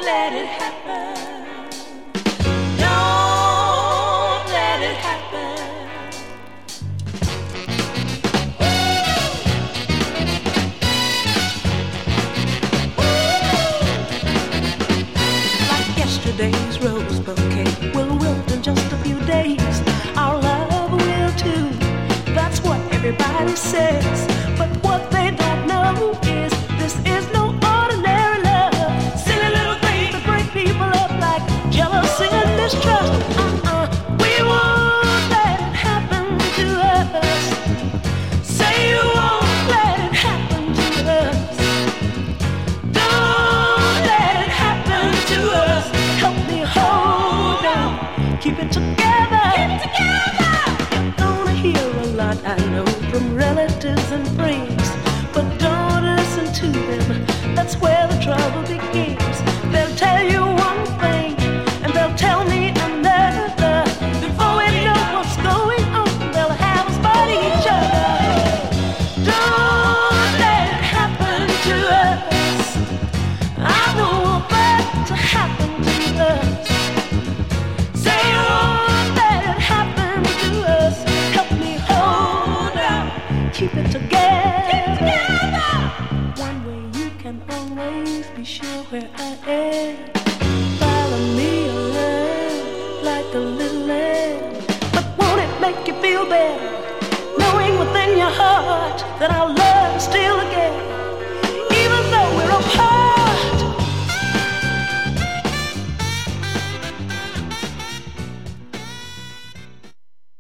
let it happen. Don't let it happen. Like yesterday's rose bouquet will wilt in just a few days. Our love will too. That's what everybody says. But what they don't know is this is no ordinary love. Silly little thing to break people up like jealousy and mistrust. We won't let it happen to us. Say you won't let it happen to us. Don't let it happen to us. Help me hold on, keep it together. Keep it together. You're gonna hear a lot, I know, from relatives and friends, but don't listen to them. That's where the trouble begins. They'll tell you one thing and they'll tell me another. Before we know what's going on, they'll have us fight each other. Don't let it happen to us. I don't want that to happen to us. Say you won't let it happen to us. Help me hold on, keep it together. Keep it together. One way you can always be sure where I am.